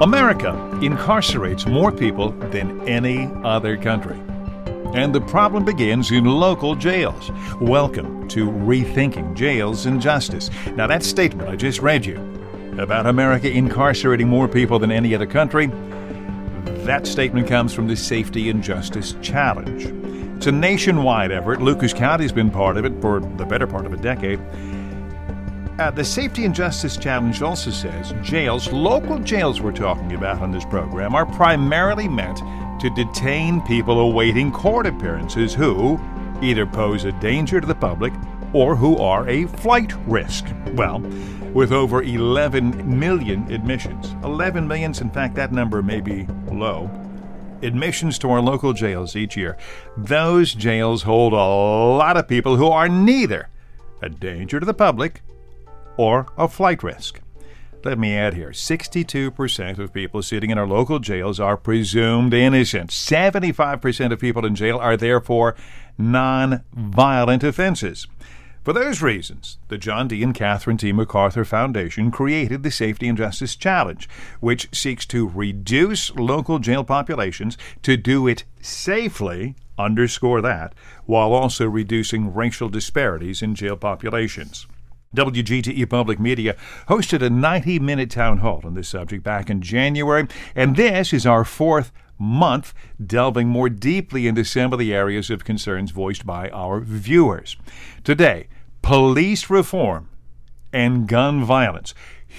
America incarcerates more people than any other country. And the problem begins in local jails. Welcome to Rethinking Jails and Justice. Now, that statement I just read you about America incarcerating more people than any other country, that statement comes from the Safety and Justice Challenge. It's a nationwide effort. Lucas County's been part of it for the better part of a decade. The Safety and Justice Challenge also says jails, local jails we're talking about on this program, are primarily meant to detain people awaiting court appearances who either pose a danger to the public or who are a flight risk. Well, with over 11 million admissions, 11 million, in fact, that number may be low, admissions to our local jails each year, those jails hold a lot of people who are neither a danger to the public or a flight risk. Let me add here, 62% of people sitting in our local jails are presumed innocent. 75% of people in jail are therefore non-violent offenses. For those reasons, the John D. and Catherine T. MacArthur Foundation created the Safety and Justice Challenge, which seeks to reduce local jail populations, to do it safely, underscore that, while also reducing racial disparities in jail populations. WGTE Public Media hosted a 90-minute town hall on this subject back in January, and this is our fourth month delving more deeply into some of the areas of concerns voiced by our viewers. Today, police reform and gun violence.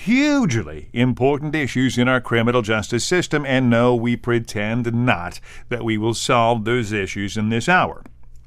Hugely important issues in our criminal justice system, and no, we pretend not that we will solve those issues in this hour.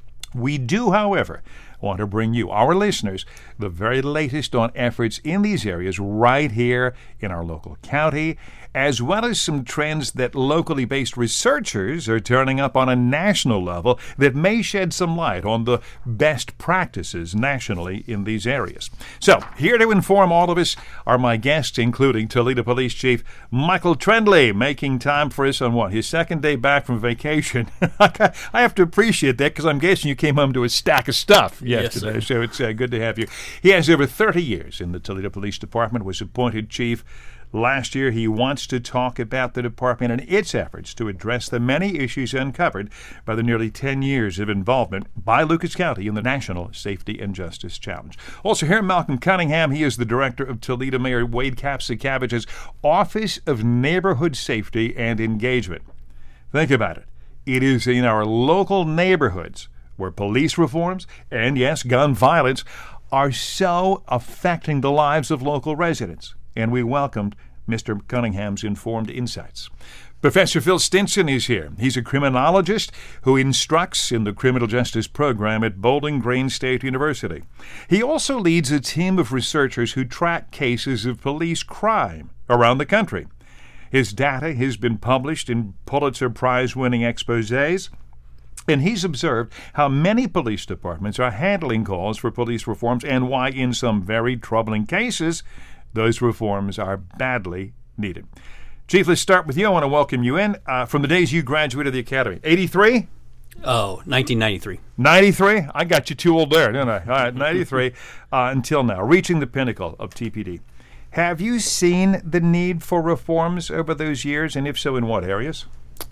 We do, however, want to bring you, our listeners, the very latest on efforts in these areas right here in our local county, as well as some trends that locally based researchers are turning up on a national level that may shed some light on the best practices nationally in these areas. So, here to inform all of us are my guests, including Toledo Police Chief Michael Trendley, making time for us on his second day back from vacation. I have to appreciate that because I'm guessing you came home to a stack of stuff yesterday, yes, so it's good to have you. He has over 30 years in the Toledo Police Department, was appointed chief last year. He wants to talk about the department and its efforts to address the many issues uncovered by the nearly 10 years of involvement by Lucas County in the National Safety and Justice Challenge. Also here, Malcolm Cunningham. He is the director of Toledo Mayor Wade Capsicavage's Office of Neighborhood Safety and Engagement. Think about it. It is in our local neighborhoods where police reforms and, yes, gun violence are so affecting the lives of local residents. And we welcomed Mr. Cunningham's informed insights. Professor Phil Stinson is here. He's a criminologist who instructs in the criminal justice program at Bowling Green State University. He also leads a team of researchers who track cases of police crime around the country. His data has been published in Pulitzer Prize-winning exposés, and he's observed how many police departments are handling calls for police reforms and why, in some very troubling cases, those reforms are badly needed. Chief, let's start with you. I want to welcome you in. From the days you graduated the academy, 83? Oh, 1993. 93? I got you too old there, didn't I? All right, 93 until now, reaching the pinnacle of TPD. Have you seen the need for reforms over those years, and if so, in what areas?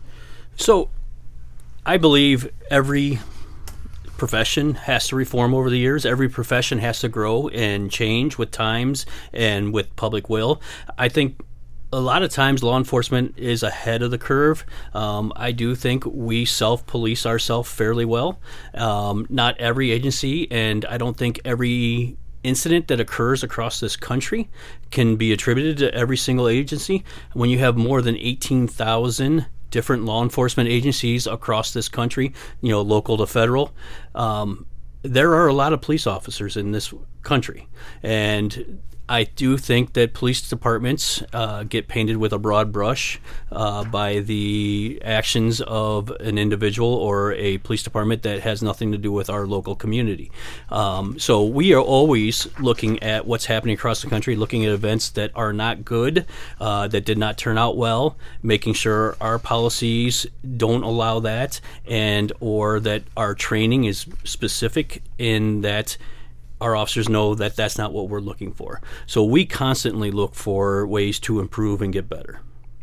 So, I believe every profession has to reform over the years. Every profession has to grow and change with times and with public will. I think a lot of times law enforcement is ahead of the curve. I do think we self-police ourselves fairly well. Not every agency, and I don't think every incident that occurs across this country can be attributed to every single agency. When you have more than 18,000 different law enforcement agencies across this country, local to federal, there are a lot of police officers in this country. And I do think that police departments get painted with a broad brush by the actions of an individual or a police department that has nothing to do with our local community. So we are always looking at what's happening across the country, looking at events that are not good, that did not turn out well, making sure our policies don't allow that, and or that our training is specific in that our officers know that that's not what we're looking for. So we constantly look for ways to improve and get better.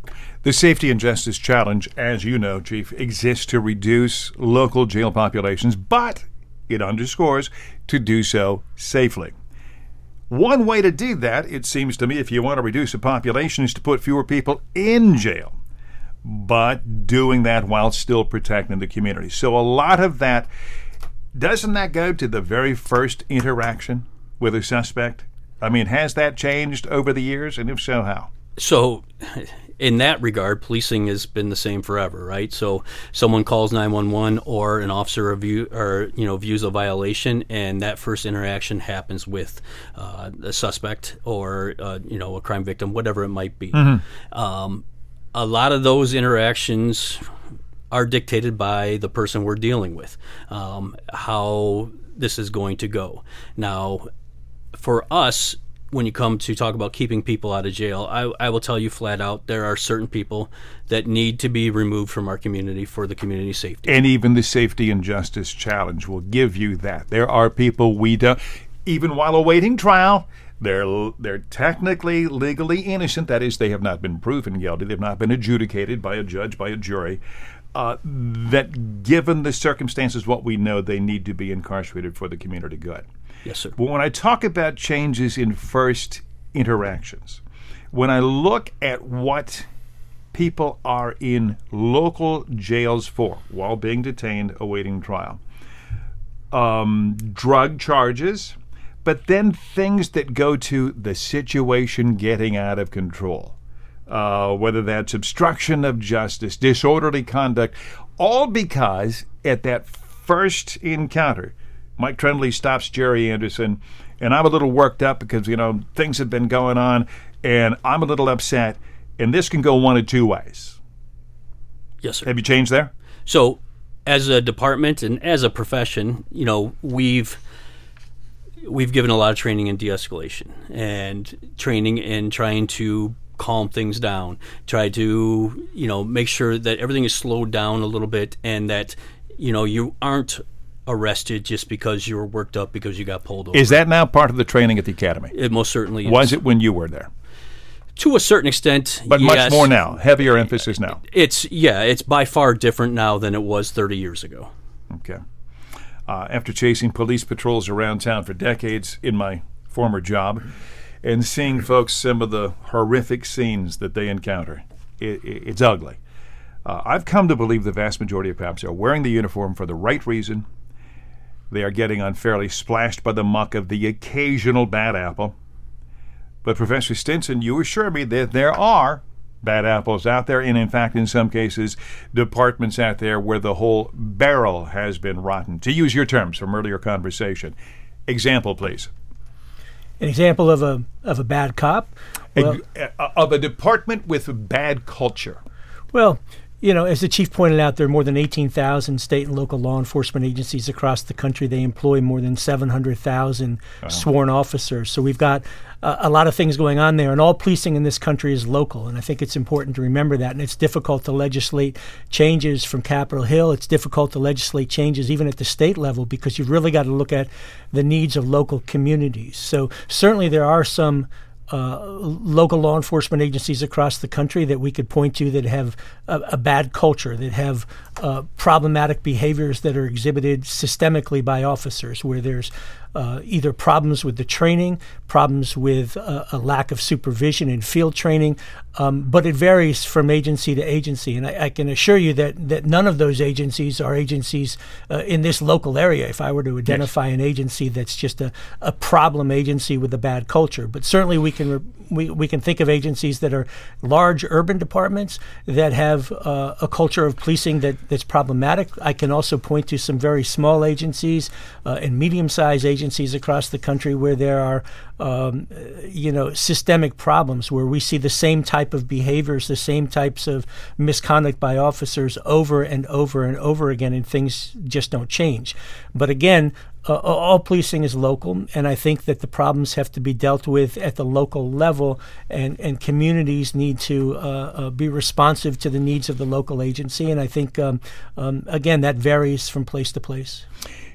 The Safety and Justice Challenge, as you know, Chief, exists to reduce local jail populations, but it underscores to do so safely. One way to do that, it seems to me, if you want to reduce the population, is to put fewer people in jail, but doing that while still protecting the community. So a lot of that, doesn't that go to the very first interaction with a suspect? I mean, has that changed over the years, and if so, how? So in that regard, policing has been the same forever, right? So someone calls 911 or an officer views a violation, and that first interaction happens with a suspect or a crime victim, whatever it might be. Mm-hmm. A lot of those interactions are dictated by the person we're dealing with, how this is going to go. Now, for us, when you come to talk about keeping people out of jail, I will tell you flat out, there are certain people that need to be removed from our community for the community safety. And even the Safety and Justice Challenge will give you that. There are people we don't, even while awaiting trial, they're technically legally innocent. That is, they have not been proven guilty. They've not been adjudicated by a judge, by a jury. That given the circumstances, what we know, they need to be incarcerated for the community good. Yes, sir. But when I talk about changes in first interactions, when I look at what people are in local jails for while being detained awaiting trial, drug charges, but then things that go to the situation getting out of control, whether that's obstruction of justice, disorderly conduct, all because at that first encounter, Mike Trendley stops Jerry Anderson, and I'm a little worked up because, things have been going on, and I'm a little upset, and this can go one of two ways. Yes, sir. Have you changed there? So, as a department and as a profession, we've given a lot of training in de-escalation and training in trying to calm things down, try to, make sure that everything is slowed down a little bit and that, you aren't arrested just because you were worked up because you got pulled over. Is that now part of the training at the academy? It most certainly is. Was it when you were there? To a certain extent, but yes. Much more now, heavier emphasis now. It's by far different now than it was 30 years ago. Okay. After chasing police patrols around town for decades in my former job and seeing folks some of the horrific scenes that they encounter, it's ugly. I've come to believe the vast majority of cops are wearing the uniform for the right reason. They are getting unfairly splashed by the muck of the occasional bad apple. But Professor Stinson, you assure me that there are bad apples out there, and in fact, in some cases, departments out there where the whole barrel has been rotten. To use your terms from earlier conversation. Example, please. An example of a bad cop? Well, of a department with bad culture. Well, as the chief pointed out, there are more than 18,000 state and local law enforcement agencies across the country. They employ more than 700,000 sworn officers. So we've got a lot of things going on there. And all policing in this country is local. And I think it's important to remember that. And it's difficult to legislate changes from Capitol Hill. It's difficult to legislate changes even at the state level because you've really got to look at the needs of local communities. So certainly there are some local law enforcement agencies across the country that we could point to that have a bad culture, that have problematic behaviors that are exhibited systemically by officers, where there's either problems with the training, problems with a lack of supervision and field training, but it varies from agency to agency. And I can assure you that none of those agencies are agencies in this local area, if I were to identify an agency that's just a problem agency with a bad culture. But certainly we can think of agencies that are large urban departments that have a culture of policing that's problematic. I can also point to some very small agencies and medium-sized agencies across the country where there are systemic problems, where we see the same type of behaviors, the same types of misconduct by officers over and over and over again, and things just don't change. But again, all policing is local, and I think that the problems have to be dealt with at the local level, and communities need to be responsive to the needs of the local agency. And I think, again, that varies from place to place.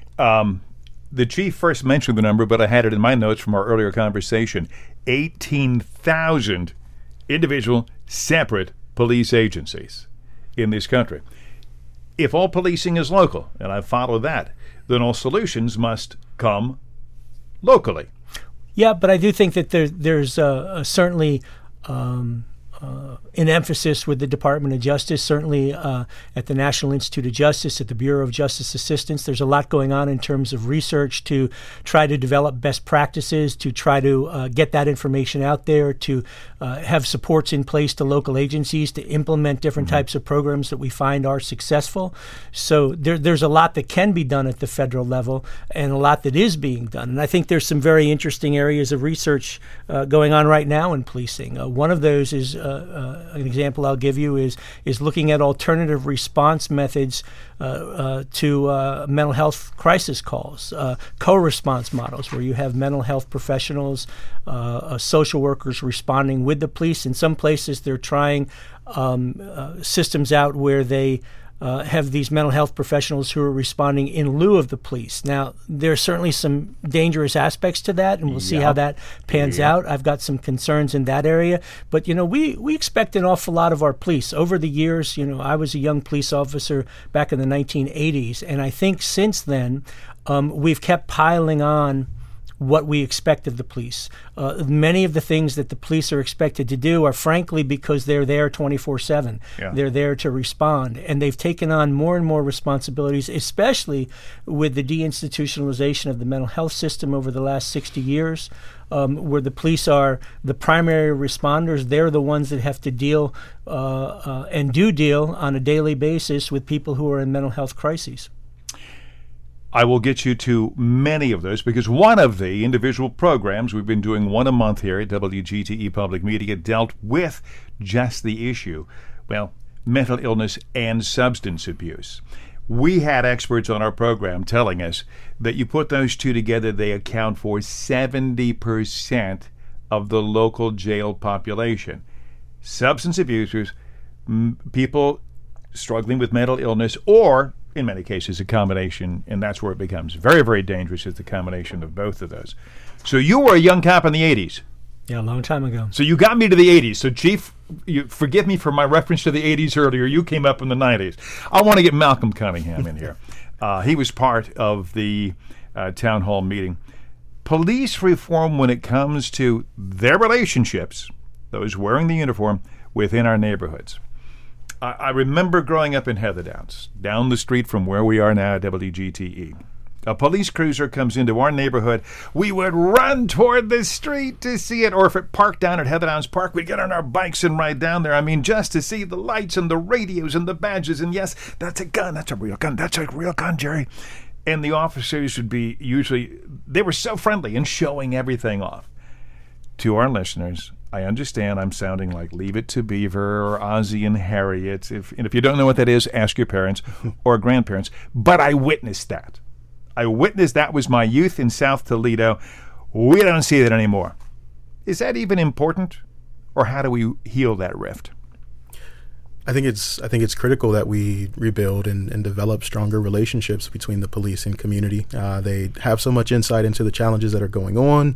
The chief first mentioned the number, but I had it in my notes from our earlier conversation. 18,000 individual, separate police agencies in this country. If all policing is local, and I follow that, then all solutions must come locally. Yeah, but I do think that there's certainly an emphasis with the Department of Justice, certainly at the National Institute of Justice, at the Bureau of Justice Assistance. There's a lot going on in terms of research to try to develop best practices, to try to get that information out there, to have supports in place to local agencies to implement different types of programs that we find are successful. So there's a lot that can be done at the federal level and a lot that is being done. And I think there's some very interesting areas of research going on right now in policing. One of those is an example I'll give you is looking at alternative response methods to mental health crisis calls, co-response models where you have mental health professionals, social workers responding with the police. In some places, they're trying systems out where they have these mental health professionals who are responding in lieu of the police. Now, there are certainly some dangerous aspects to that, and we'll see how that pans out. I've got some concerns in that area. But, we expect an awful lot of our police. Over the years, I was a young police officer back in the 1980s, and I think since then we've kept piling on what we expect of the police. Many of the things that the police are expected to do are frankly because they're there 24/7. Yeah. They're there to respond. And they've taken on more and more responsibilities, especially with the deinstitutionalization of the mental health system over the last 60 years, where the police are the primary responders. They're the ones that have to deal and do deal on a daily basis with people who are in mental health crises. I will get you to many of those because one of the individual programs we've been doing one a month here at WGTE Public Media dealt with just the issue, mental illness and substance abuse. We had experts on our program telling us that you put those two together, they account for 70% of the local jail population. Substance abusers, people struggling with mental illness, or in many cases, a combination, and that's where it becomes very, very dangerous, is the combination of both of those. So you were a young cop in the 80s. Yeah, a long time ago. So you got me to the 80s. So, Chief, you forgive me for my reference to the 80s earlier. You came up in the 90s. I want to get Malcolm Cunningham in here. He was part of the town hall meeting. Police reform when it comes to their relationships, those wearing the uniform, within our neighborhoods. I remember growing up in Heatherdowns, down the street from where we are now at WGTE. A police cruiser comes into our neighborhood. We would run toward the street to see it, or if it parked down at Heatherdowns Park, we'd get on our bikes and ride down there. Just to see the lights and the radios and the badges. And yes, that's a gun. That's a real gun. That's a real gun, Jerry. And the officers would be they were so friendly and showing everything off. To our listeners, I understand I'm sounding like Leave It to Beaver or Ozzie and Harriet. If you don't know what that is, ask your parents or grandparents. But I witnessed that. That was my youth in South Toledo. We don't see that anymore. Is that even important? Or how do we heal that rift? I think it's critical that we rebuild and develop stronger relationships between the police and community. They have so much insight into the challenges that are going on,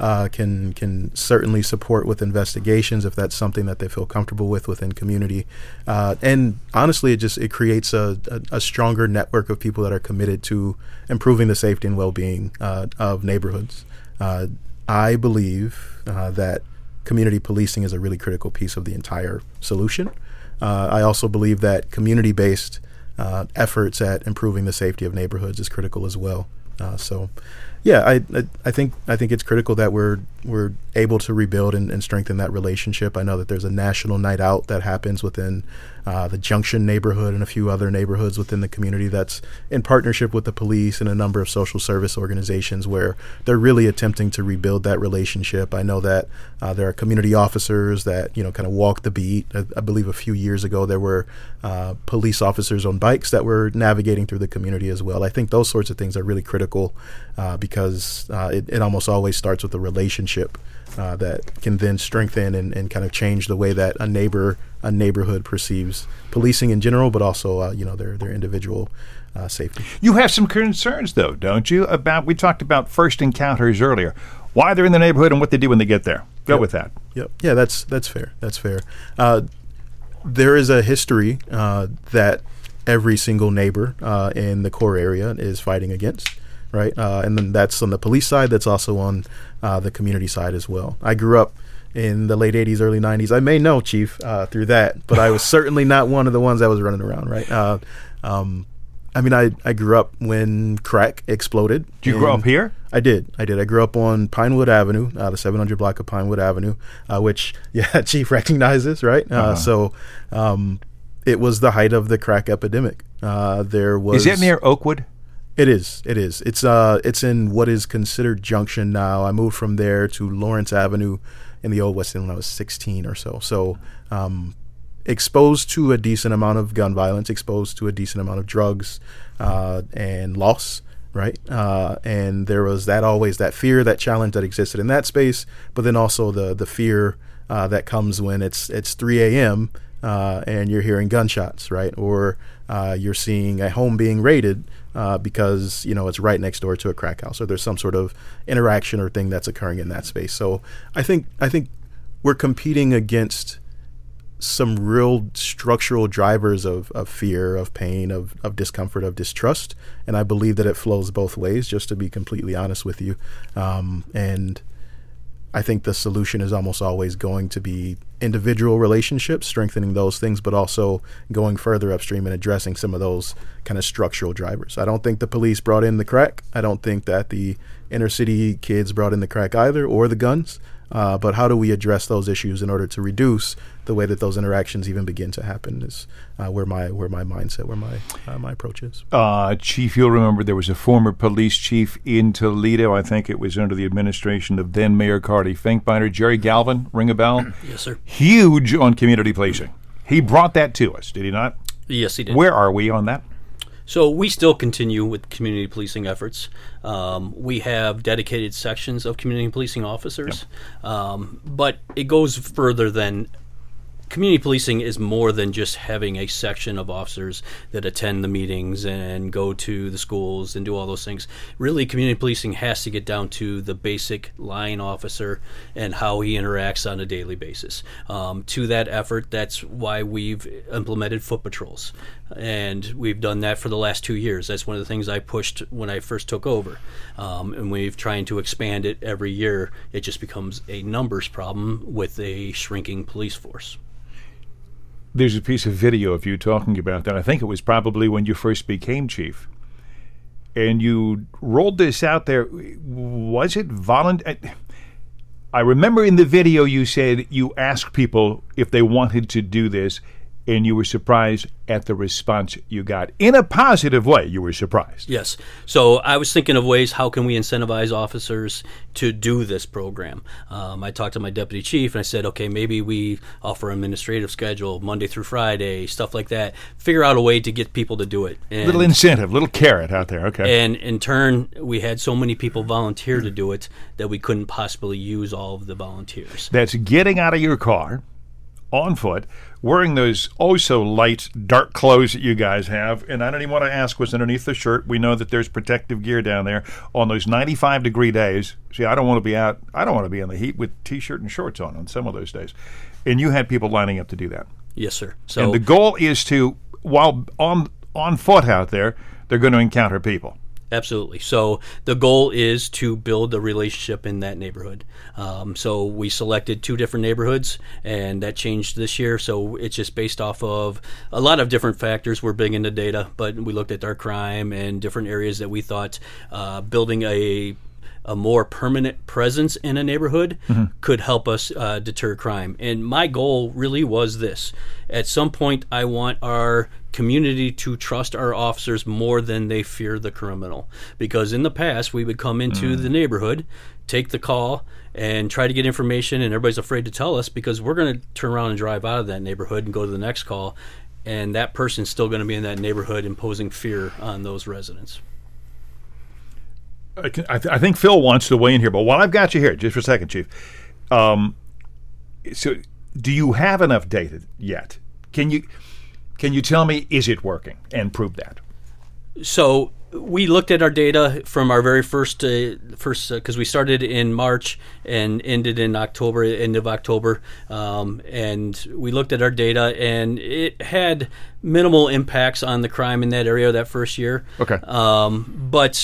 can certainly support with investigations if that's something that they feel comfortable with within community. And honestly, it creates a stronger network of people that are committed to improving the safety and well-being of neighborhoods. I believe that community policing is a really critical piece of the entire solution. I also believe that community-based efforts at improving the safety of neighborhoods is critical as well. I think it's critical that we're able to rebuild and strengthen that relationship. I know that there's a national night out that happens within the Junction neighborhood and a few other neighborhoods within the community that's in partnership with the police and a number of social service organizations where they're really attempting to rebuild that relationship. I know that there are community officers that kind of walk the beat. I believe a few years ago there were police officers on bikes that were navigating through the community as well. I think those sorts of things are really critical because it almost always starts with a relationship that can then strengthen and kind of change the way that a neighborhood perceives policing in general, but also their individual safety. You have some concerns, though, don't you? We talked about first encounters earlier. Why they're in the neighborhood and what they do when they get there. Go with that. Yep. Yeah, that's fair. That's fair. there is a history that every single neighbor in the core area is fighting against, right? And then that's on the police side. That's also on the community side as well. I grew up in the late 80s, early 90s. I may know, Chief, through that, but I was certainly not one of the ones that was running around, right? I grew up when crack exploded. Did you grow up here? I did. I grew up on Pinewood Avenue, the 700 block of Pinewood Avenue, which, Chief recognizes, right? So it was the height of the crack epidemic. Is it near Oakwood? It is. It's in what is considered Junction now. I moved from there to Lawrence Avenue in the Old West End when I was 16 or so. So exposed to a decent amount of gun violence, exposed to a decent amount of drugs and loss, right? And there was that fear, that challenge that existed in that space, but then also the fear that comes when it's 3 a.m. And you're hearing gunshots, right? Or you're seeing a home being raided because it's right next door to a crack house, or there's some sort of interaction or thing that's occurring in that space. So I think we're competing against some real structural drivers of fear, of pain, of discomfort, of distrust, and I believe that it flows both ways. Just to be completely honest with you, and I think the solution is almost always going to be individual relationships, strengthening those things, but also going further upstream and addressing some of those kind of structural drivers. I don't think the police brought in the crack. I don't think that the inner city kids brought in the crack either, or the guns. But how do we address those issues in order to reduce the way that those interactions even begin to happen is where my mindset, where my approach is. Chief, you'll remember there was a former police chief in Toledo. I think it was under the administration of then Mayor Carty Finkbeiner. Jerry Galvin, ring a bell? Yes, sir. Huge on community policing. He brought that to us, did he not? Yes, he did. Where are we on that? So we still continue with community policing efforts. We have dedicated sections of community policing officers, but it goes further than community policing is more than just having a section of officers that attend the meetings and go to the schools and do all those things. Really, community policing has to get down to the basic line officer and how he interacts on a daily basis. To that effort, that's why we've implemented foot patrols. And we've done that for the last 2 years. That's one of the things I pushed when I first took over. And we've trying to expand it every year. It just becomes a numbers problem with a shrinking police force. There's a piece of video of you talking about that. I think it was probably when you first became chief. And you rolled this out there. Was it voluntary? I remember in the video you said you asked people if they wanted to do this, and you were surprised at the response you got. In a positive way, you were surprised. Yes. So I was thinking of ways, how can we incentivize officers to do this program? I talked to my deputy chief, and I said, okay, maybe we offer an administrative schedule, Monday through Friday, stuff like that. Figure out a way to get people to do it. And, little incentive, little carrot out there, okay. And in turn, we had so many people volunteer to do it that we couldn't possibly use all of the volunteers. That's getting out of your car, on foot, wearing those oh-so-light, dark clothes that you guys have. And I don't even want to ask what's underneath the shirt. We know that there's protective gear down there on those 95-degree days. See, I don't want to be out. I don't want to be in the heat with T-shirt and shorts on some of those days. And you had people lining up to do that. Yes, sir. So, and the goal is to, while on foot out there, they're going to encounter people. Absolutely. So the goal is to build a relationship in that neighborhood. So we selected 2 different neighborhoods, and that changed this year. So it's just based off of a lot of different factors. We're big into data, but we looked at our crime and different areas that we thought building a more permanent presence in a neighborhood could help us deter crime. And my goal really was this. At some point, I want our community to trust our officers more than they fear the criminal. Because in the past, we would come into the neighborhood, take the call, and try to get information, and everybody's afraid to tell us because we're going to turn around and drive out of that neighborhood and go to the next call, and that person's still going to be in that neighborhood imposing fear on those residents. I think Phil wants to weigh in here, but while I've got you here, just for a second, Chief, so do you have enough data yet? Can you tell me, is it working, and prove that? So we looked at our data from our very first because we started in March and ended in October, end of October, and we looked at our data, and it had minimal impacts on the crime in that area that first year. Okay. But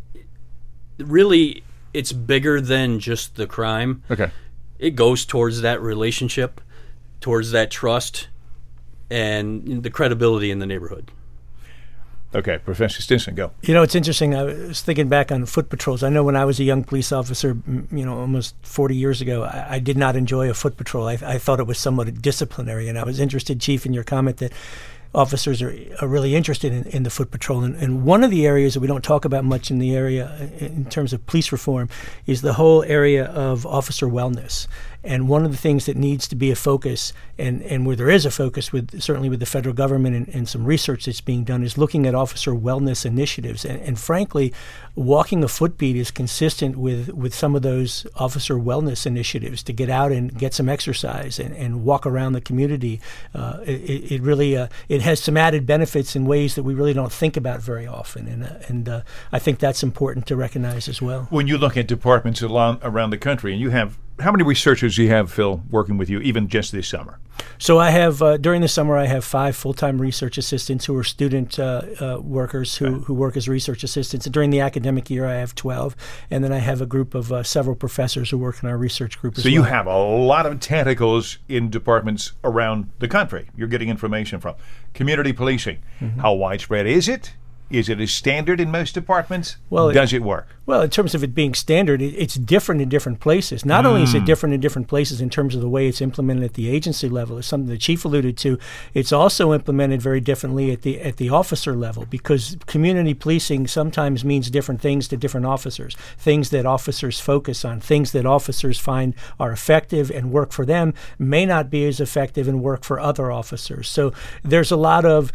really, it's bigger than just the crime. Okay. It goes towards that relationship, towards that trust, and the credibility in the neighborhood. Okay, Professor Stinson, go. You know, it's interesting. I was thinking back on foot patrols. I know when I was a young police officer, almost 40 years ago, I did not enjoy a foot patrol. I thought it was somewhat disciplinary, and I was interested, Chief, in your comment that officers are really interested in the foot patrol. And one of the areas that we don't talk about much in the area in terms of police reform is the whole area of officer wellness. And one of the things that needs to be a focus, and where there is a focus, certainly with the federal government and some research that's being done, is looking at officer wellness initiatives. And frankly, walking a footbeat is consistent with some of those officer wellness initiatives to get out and get some exercise and walk around the community. It really it has some added benefits in ways that we really don't think about very often. And I think that's important to recognize as well. When you look at departments around the country, and you have, how many researchers do you have, Phil, working with you, even just this summer? So I have, during the summer, I have 5 full-time research assistants who are student workers who work as research assistants. And during the academic year, I have 12. And then I have a group of several professors who work in our research group as well. So you have a lot of tentacles in departments around the country you're getting information from. Community policing, how widespread is it? Is it a standard in most departments? Well, does it work? Well, in terms of it being standard, it's different in different places. Not only is it different in different places in terms of the way it's implemented at the agency level, it's something the chief alluded to. It's also implemented very differently at the officer level, because community policing sometimes means different things to different officers. Things that officers focus on, things that officers find are effective and work for them may not be as effective and work for other officers. So there's a lot of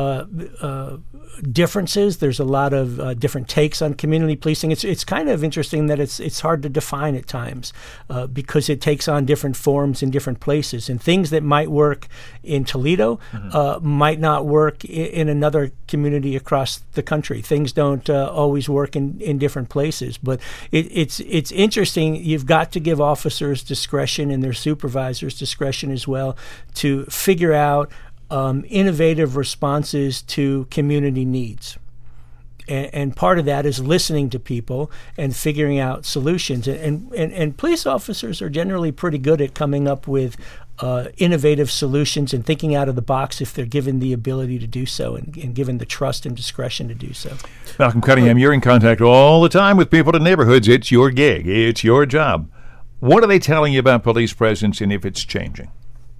differences. There's a lot of different takes on community policing. It's kind of interesting that it's hard to define at times because it takes on different forms in different places. And things that might work in Toledo might not work in another community across the country. Things don't always work in different places. But it's interesting. You've got to give officers discretion and their supervisors discretion as well to figure out innovative responses to community needs. And part of that is listening to people and figuring out solutions. And police officers are generally pretty good at coming up with innovative solutions and thinking out of the box if they're given the ability to do so and given the trust and discretion to do so. Malcolm Cunningham, you're in contact all the time with people in neighborhoods. It's your gig. It's your job. What are they telling you about police presence and if it's changing?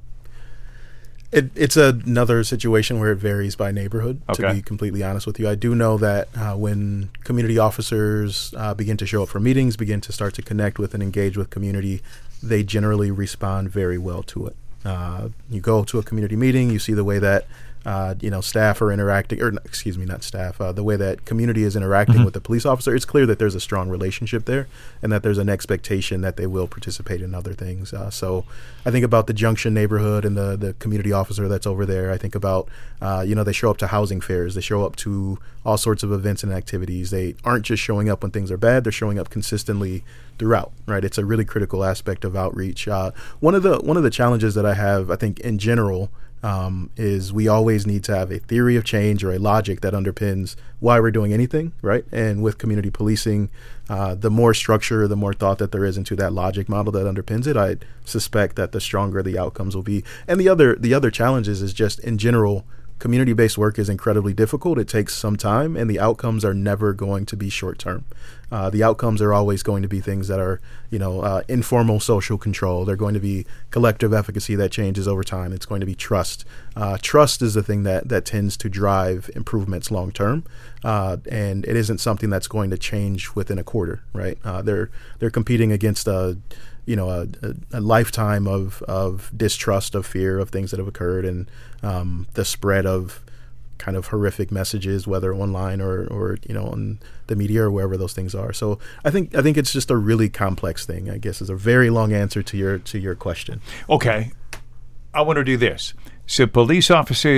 It's another situation where it varies by neighborhood, to be completely honest with you. I do know that when community officers begin to show up for meetings, begin to start to connect with and engage with community, they generally respond very well to it. You go to a community meeting, you see the way that staff are interacting, or excuse me, not staff, the way that community is interacting with the police officer. It's clear that there's a strong relationship there and that there's an expectation that they will participate in other things. So I think about the Junction neighborhood and the community officer that's over there. I think about, they show up to housing fairs. They show up to all sorts of events and activities. They aren't just showing up when things are bad. They're showing up consistently throughout, right? It's a really critical aspect of outreach. One of the challenges that I have, I think, in general, is we always need to have a theory of change or a logic that underpins why we're doing anything, right? And with community policing, the more structure, the more thought that there is into that logic model that underpins it, I suspect that the stronger the outcomes will be. And the other challenges is just in general, community-based work is incredibly difficult. It takes some time, and the outcomes are never going to be short-term. The outcomes are always going to be things that are, informal social control. They're going to be collective efficacy that changes over time. It's going to be trust. Trust is the thing that tends to drive improvements long-term, and it isn't something that's going to change within a quarter, right? They're competing against a lifetime of distrust, of fear, of things that have occurred, and the spread of kind of horrific messages, whether online or on the media or wherever those things are. So I think it's just a really complex thing, I guess, is a very long answer to your question. Okay. I want to do this. So police officers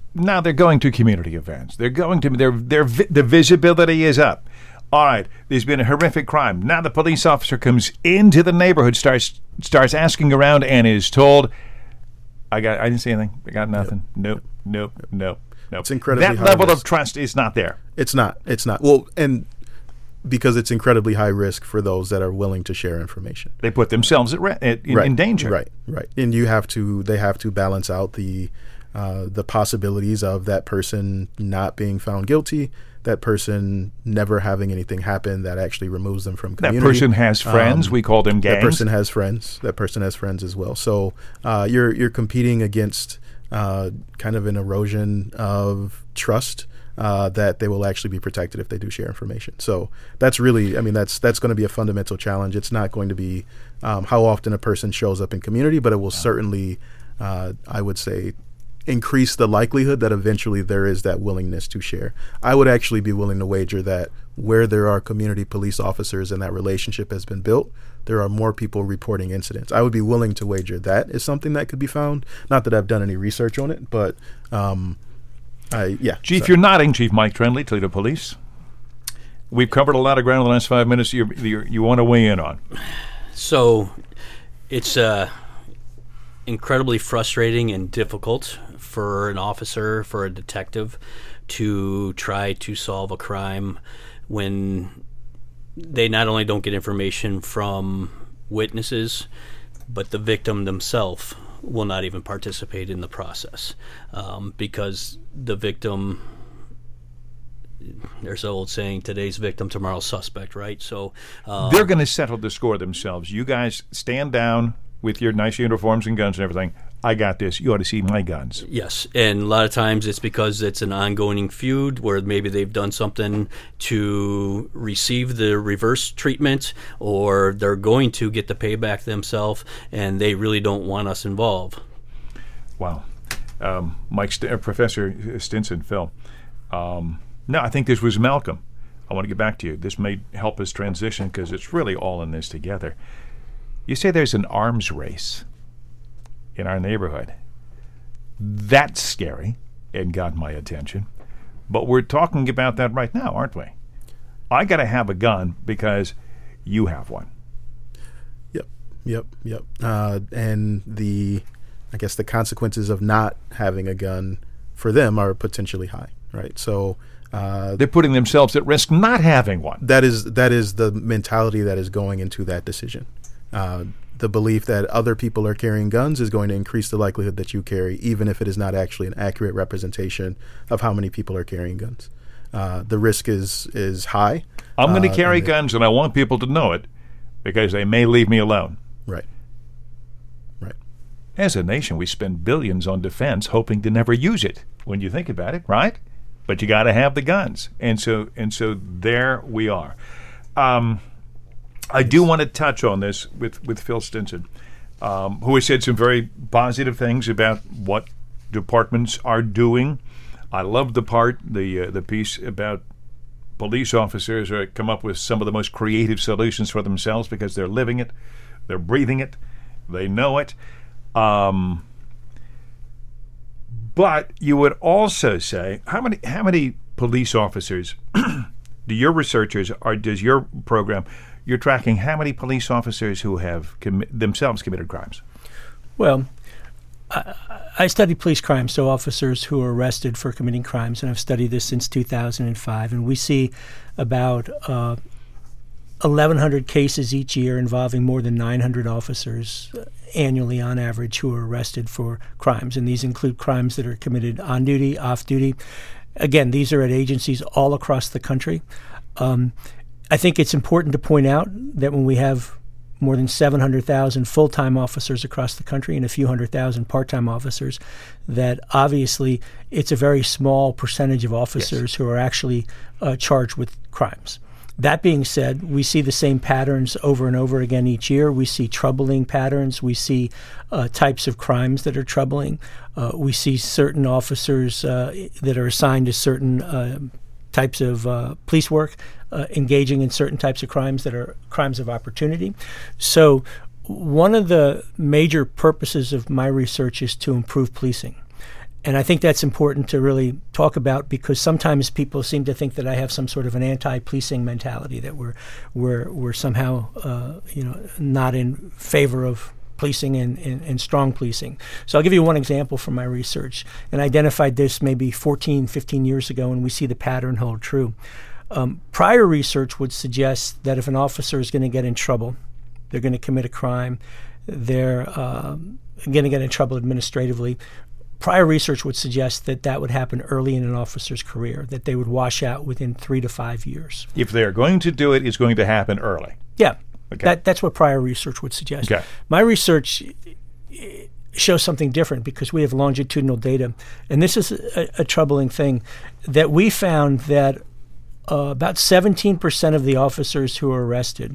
now they're going to community events. They're going to the visibility is up. All right, there's been a horrific crime. Now the police officer comes into the neighborhood, starts asking around, and is told, I didn't see anything. I got nothing. Nope. It's incredibly that high level risk. of trust is not there. It's not. Well, and because it's incredibly high risk for those that are willing to share information. They put themselves in danger. Right. And they have to balance out the possibilities of that person not being found guilty, that person never having anything happen that actually removes them from community. That person has friends. We call them gangs. That person has friends. That person has friends as well. So you're competing against kind of an erosion of trust that they will actually be protected if they do share information. So that's really, that's going to be a fundamental challenge. It's not going to be how often a person shows up in community, but it will certainly, I would say, increase the likelihood that eventually there is that willingness to share. I would actually be willing to wager that where there are community police officers and that relationship has been built, there are more people reporting incidents. I would be willing to wager that is something that could be found. Not that I've done any research on it, but Chief, you're nodding. Chief Mike Trendley, Toledo Police. We've covered a lot of ground in the last 5 minutes. You want to weigh in on? So it's incredibly frustrating and difficult for an officer, for a detective, to try to solve a crime when they not only don't get information from witnesses, but the victim themselves will not even participate in the process because the victim, there's an old saying, today's victim, tomorrow's suspect, right? So they're going to settle the score themselves. You guys stand down with your nice uniforms and guns and everything. I got this. You ought to see my guns. Yes, and a lot of times it's because it's an ongoing feud where maybe they've done something to receive the reverse treatment, or they're going to get the payback themselves, and they really don't want us involved. Wow. Professor Stinson, Phil. No, I think this was Malcolm. I want to get back to you. This may help us transition because it's really all in this together. You say there's an arms race in our neighborhood. That's scary and got my attention. But we're talking about that right now, aren't we? I got to have a gun because you have one. Yep. And I guess the consequences of not having a gun for them are potentially high, right? So they're putting themselves at risk not having one. That is the mentality that is going into that decision. The belief that other people are carrying guns is going to increase the likelihood that you carry, even if it is not actually an accurate representation of how many people are carrying guns. The risk is high. I'm going to carry guns, and I want people to know it because they may leave me alone. Right. As a nation, we spend billions on defense hoping to never use it, when you think about it, right? But you got to have the guns. And so there we are. I do want to touch on this with Phil Stinson, who has said some very positive things about what departments are doing. I love the piece about police officers who come up with some of the most creative solutions for themselves because they're living it, they're breathing it, they know it. But you would also say, how many police officers do your researchers or does your program? You're tracking how many police officers who have themselves committed crimes? Well, I study police crime, so officers who are arrested for committing crimes, and I've studied this since 2005, and we see about 1,100 cases each year involving more than 900 officers annually on average who are arrested for crimes, and these include crimes that are committed on duty, off duty. Again, these are at agencies all across the country. I think it's important to point out that when we have more than 700,000 full-time officers across the country and a few 100,000 part-time officers, that obviously it's a very small percentage of officers who are actually charged with crimes. That being said, we see the same patterns over and over again each year. We see troubling patterns. We see types of crimes that are troubling. We see certain officers that are assigned to certain types of police work engaging in certain types of crimes that are crimes of opportunity. So one of the major purposes of my research is to improve policing. And I think that's important to really talk about, because sometimes people seem to think that I have some sort of an anti-policing mentality, that we're somehow not in favor of policing and strong policing. So I'll give you one example from my research, and I identified this maybe 14, 15 years ago, and we see the pattern hold true. Prior research would suggest that if an officer is going to get in trouble, they're going to commit a crime, they're going to get in trouble administratively, prior research would suggest that that would happen early in an officer's career, that they would wash out within 3 to 5 years. If they're going to do it, it's going to happen early. Yeah. Okay. That's what prior research would suggest. Okay. My research shows something different, because we have longitudinal data. And this is a troubling thing, that we found that about 17% of the officers who are arrested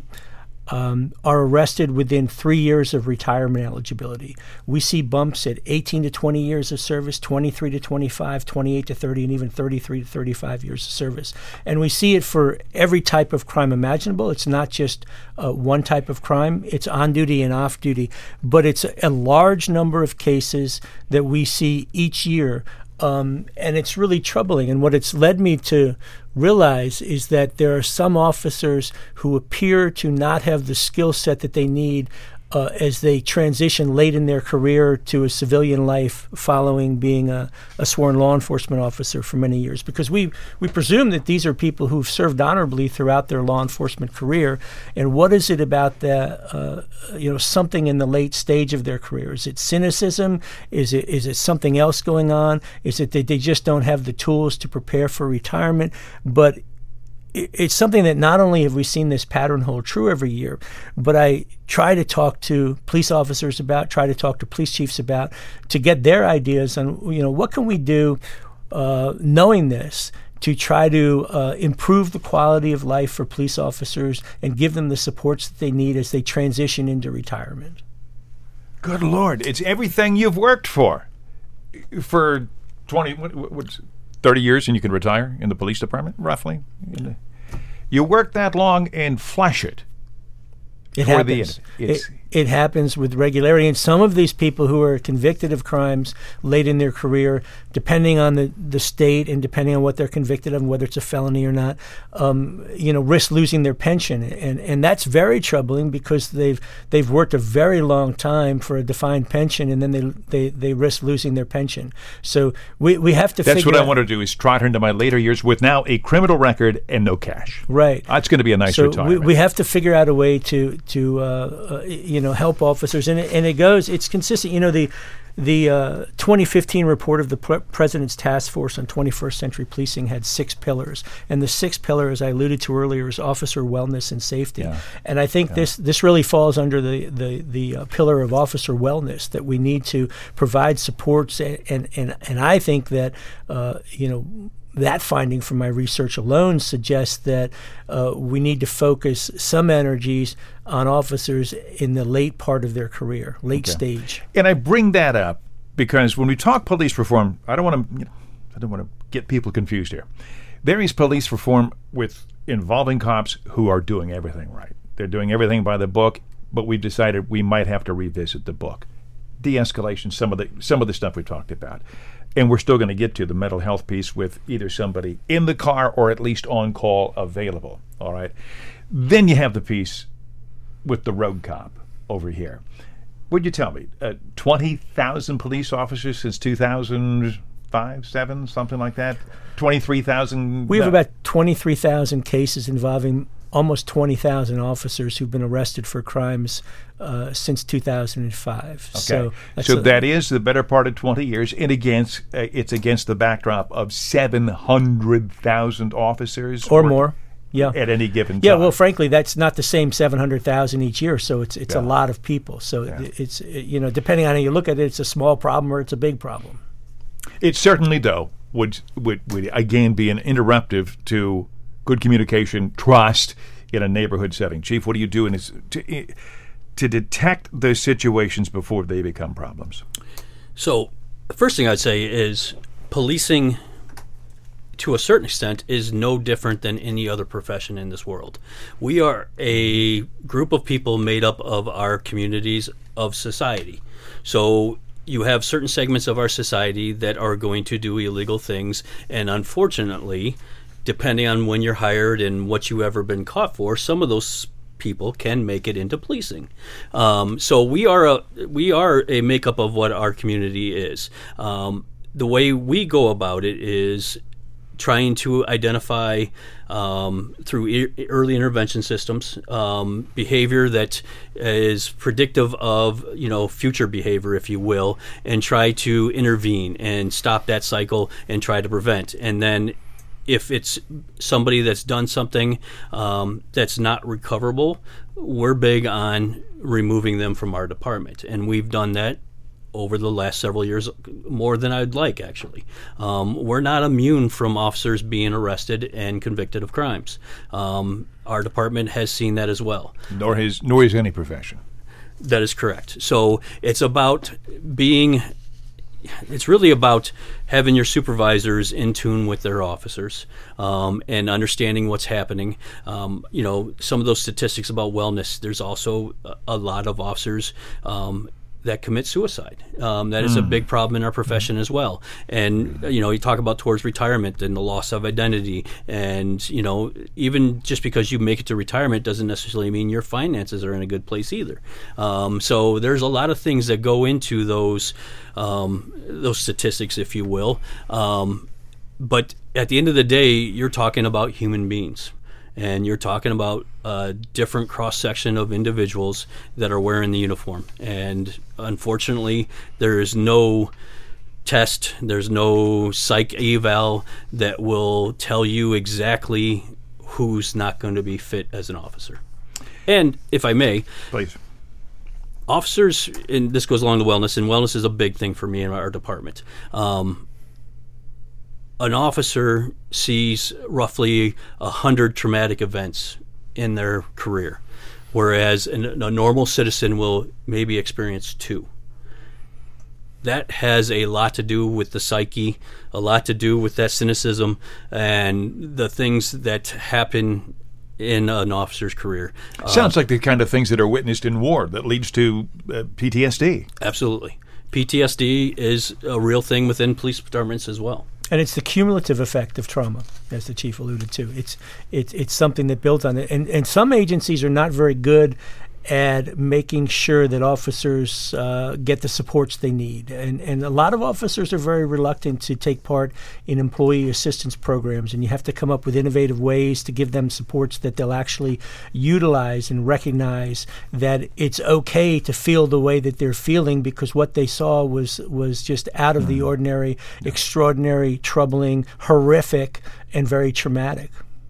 are arrested within 3 years of retirement eligibility. We see bumps at 18 to 20 years of service, 23 to 25, 28 to 30, and even 33 to 35 years of service. And we see it for every type of crime imaginable. It's not just one type of crime. It's on duty and off duty. But it's a large number of cases that we see each year. And it's really troubling. And what it's led me to realize is that there are some officers who appear to not have the skill set that they need as they transition late in their career to a civilian life following being a sworn law enforcement officer for many years. Because we presume that these are people who've served honorably throughout their law enforcement career. And what is it about the something in the late stage of their career? Is it cynicism? Is it something else going on? Is it that they just don't have the tools to prepare for retirement? But it's something that not only have we seen this pattern hold true every year, but I try to talk to police officers about, try to talk to police chiefs about, to get their ideas on, what can we do, knowing this, to try to improve the quality of life for police officers and give them the supports that they need as they transition into retirement. Good Lord, it's everything you've worked for 30 years, and you can retire in the police department, roughly. You work that long and flash it. It happens. It happens with regularity. And some of these people who are convicted of crimes late in their career, depending on the state and depending on what they're convicted of, whether it's a felony or not, risk losing their pension. And that's very troubling, because they've worked a very long time for a defined pension, and then they risk losing their pension. So we have to That's figure what out, I want to do, is trot her into my later years with now a criminal record and no cash. Right. That's going to be a nice retirement. We have to figure out a way to help officers, and it's consistent. The 2015 report of the President's Task Force on 21st Century Policing had 6 pillars, and the 6th pillar, as I alluded to earlier, is officer wellness and safety. Yeah. And I think this really falls under the pillar of officer wellness, that we need to provide supports, and I think that that finding from my research alone suggests that we need to focus some energies on officers in the late part of their career, late stage. And I bring that up because when we talk police reform, I don't want to get people confused here. There is police reform involving cops who are doing everything right. They're doing everything by the book, but we've decided we might have to revisit the book. De-escalation, some of the stuff we talked about. And we're still going to get to the mental health piece with either somebody in the car or at least on call available. All right. Then you have the piece with the rogue cop over here. What'd you tell me? 20,000 police officers since 2005, 7, something like that? 23,000? We have about 23,000 cases involving almost 20,000 officers who've been arrested for crimes since 2005. Okay. So that is the better part of 20 years, and it's against the backdrop of 700,000 officers or more. Yeah. At any given time. Yeah, well, frankly, that's not the same 700,000 each year, so it's a lot of people. So it's depending on how you look at it, it's a small problem or it's a big problem. It certainly, though, would again be an interruptive to good communication, trust in a neighborhood setting. Chief, what are you doing to detect those situations before they become problems? So the first thing I'd say is policing, to a certain extent, is no different than any other profession in this world. We are a group of people made up of our communities of society. So you have certain segments of our society that are going to do illegal things, and unfortunately, depending on when you're hired and what you've ever been caught for, some of those people can make it into policing. So we are a makeup of what our community is. The way we go about it is trying to identify through early intervention systems behavior that is predictive of future behavior, if you will, and try to intervene and stop that cycle and try to prevent. And then if it's somebody that's done something that's not recoverable, we're big on removing them from our department. And we've done that over the last several years, more than I'd like, actually. We're not immune from officers being arrested and convicted of crimes. Our department has seen that as well. Nor is any profession. That is correct. So it's really about having your supervisors in tune with their officers and understanding what's happening. Some of those statistics about wellness, there's also a lot of officers that commit suicide. That is a big problem in our profession as well. And, you talk about towards retirement and the loss of identity. And, even just because you make it to retirement doesn't necessarily mean your finances are in a good place either. So there's a lot of things that go into those statistics, if you will. But at the end of the day, you're talking about human beings. And you're talking about a different cross-section of individuals that are wearing the uniform. And unfortunately, there is no test, there's no psych eval that will tell you exactly who's not going to be fit as an officer. And if I may, please. Officers, and this goes along to wellness, and wellness is a big thing for me in our department. An officer sees roughly 100 traumatic events in their career, whereas a normal citizen will maybe experience 2. That has a lot to do with the psyche, a lot to do with that cynicism, and the things that happen in an officer's career. Sounds like the kind of things that are witnessed in war that leads to PTSD. Absolutely. PTSD is a real thing within police departments as well. And it's the cumulative effect of trauma, as the chief alluded to. It's something that builds on it. And some agencies are not very good at making sure that officers get the supports they need. And a lot of officers are very reluctant to take part in employee assistance programs, and you have to come up with innovative ways to give them supports that they'll actually utilize and recognize that it's okay to feel the way that they're feeling because what they saw was just out of the ordinary, extraordinary, troubling, horrific, and very traumatic.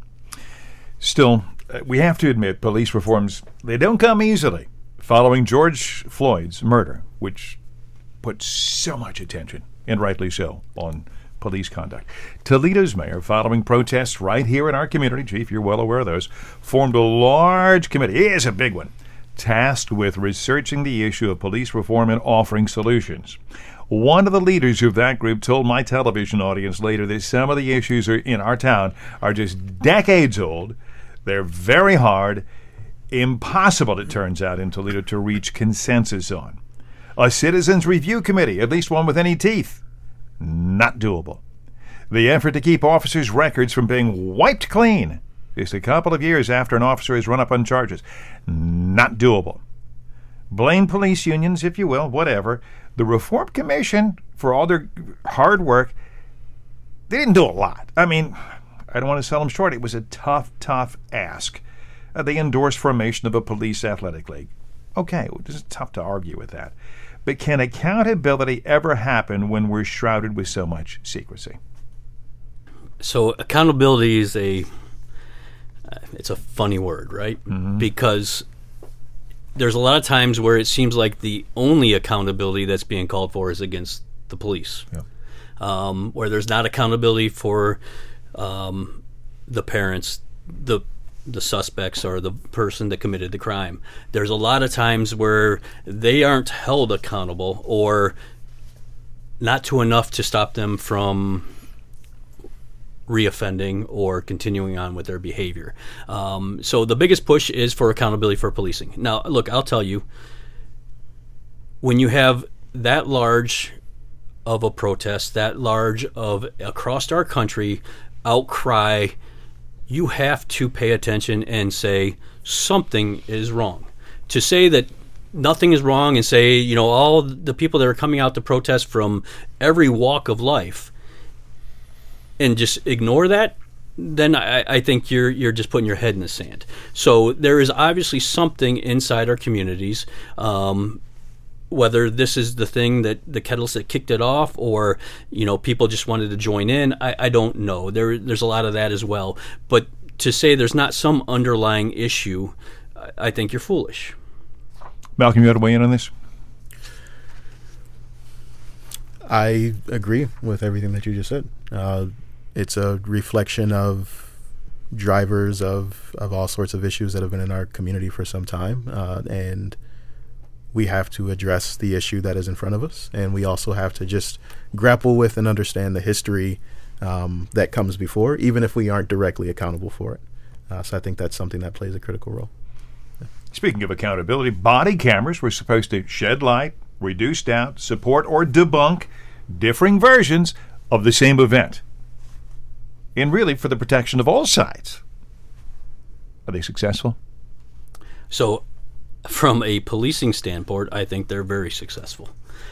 Still, we have to admit police reforms, they don't come easily. Following George Floyd's murder, which put so much attention, and rightly so, on police conduct. Toledo's mayor, following protests right here in our community, Chief, you're well aware of those, formed a large committee, it is a big one, tasked with researching the issue of police reform and offering solutions. One of the leaders of that group told my television audience later that some of the issues in our town are just decades old. They're very hard, impossible, it turns out, in Toledo to reach consensus on. A citizens review committee, at least one with any teeth, not doable. The effort to keep officers' records from being wiped clean just a couple of years after an officer is run up on charges, not doable. Blame police unions, if you will, whatever. The Reform Commission, for all their hard work, they didn't do a lot. I mean, I don't want to sell them short. It was a tough ask. They endorsed formation of a police athletic league. Okay, it's tough to argue with that. But can accountability ever happen when we're shrouded with so much secrecy? So accountability is it's a funny word, right? Mm-hmm. Because there's a lot of times where it seems like the only accountability that's being called for is against the police. Yeah. Where there's not accountability for the parents, the suspects, or the person that committed the crime. There's a lot of times where they aren't held accountable, or not to enough to stop them from reoffending or continuing on with their behavior. So the biggest push is for accountability for policing. Now, look, I'll tell you, when you have that large of a protest, that large of across our country outcry, you have to pay attention and say something is wrong. To say that nothing is wrong and say, all the people that are coming out to protest from every walk of life and just ignore that, then I think you're just putting your head in the sand. So there is obviously something inside our communities, whether this is the thing that the kettles that kicked it off, or people just wanted to join in. I don't know. There's a lot of that as well. But to say there's not some underlying issue, I think you're foolish. Malcolm, you had to weigh in on this? I agree with everything that you just said. It's a reflection of drivers of all sorts of issues that have been in our community for some time, and we have to address the issue that is in front of us, and we also have to just grapple with and understand the history that comes before, even if we aren't directly accountable for it. So I think that's something that plays a critical role. Yeah. Speaking of accountability, body cameras were supposed to shed light, reduce doubt, support, or debunk differing versions of the same event, and really for the protection of all sides. Are they successful? So, from a policing standpoint, I think they're very successful.